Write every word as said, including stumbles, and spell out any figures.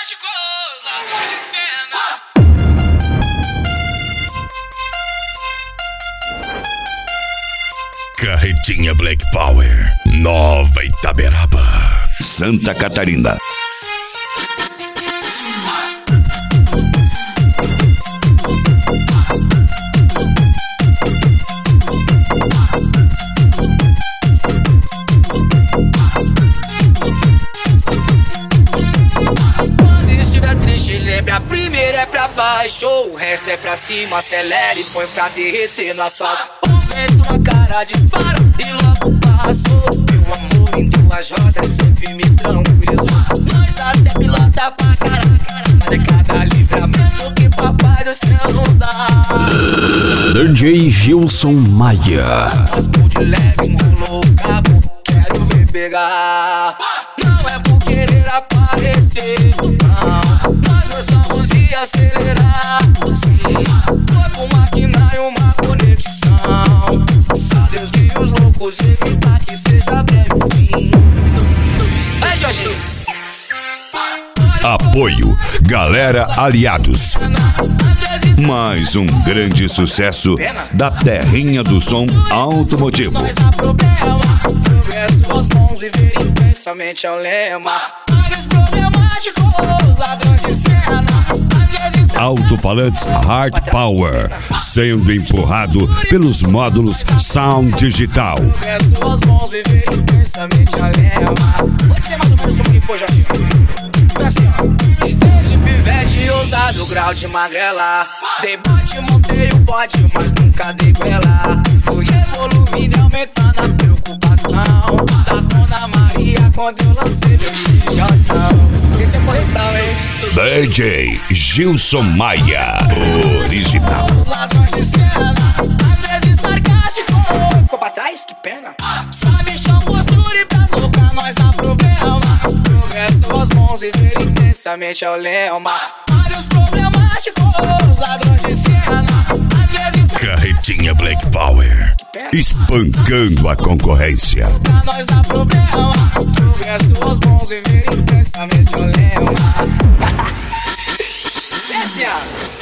mágicos, ladrões de cena. Carretinha Black Power, Nova Itaberaba, Santa Catarina. Quando estiver triste, lembre, a primeira é pra baixo, o resto é pra cima, acelere, põe pra derreter no asfalto. Vento na cara, dispara e logo passou. Meu amor em duas rodas sempre me tranquilizou. Nós até pilota pra caraca, mas é cada livramento que papai do céu nos dá. D J Gilson Maia. Mas por de leve enrolou o cabo, quero ver pegar. Não é por querer aparecer, não. Nós gostamos de acelerar, sim. Corpo, máquina e uma conexão. Só Deus que os loucos evitar que seja breve o fim. Vai, Jorginho. Apoio Galera Aliados. Mais um grande sucesso da terrinha do som automotivo. Mas há problema, progresso aos bons, viver intensamente é o lema. Vários problemáticos, ladrões de cena. Às vezes Alto-falantes Hard Power, sendo empurrado pelos módulos Sound Digital. progresso aos bons, viver intensamente é o lema. Pode ser mais ou menos como que foi, Jorginho. Foi assim, ó. E desde pivete ousado, grau de magrela. Debate, montei o bote, mas nunca dei goela. Fui evoluindo e aumentando a preocupação. Da Dona Maria quando eu lancei meu X J. Esse é corretão, hein? D J Gilson Maia, original. Os ladrões de cena, às vezes sarcástico. Ficou pra trás? Que pena. Sabe, chão, postura e pra louca, nós dá problema. Progresso aos bons e ver intensamente é o lema. Vários problemáticos, ladrões de cena. Às vezes Carretinha Black Power, Espancando a concorrência. pra nós dá problema. Progresso aos bons e ver intensamente é o lema. Desce,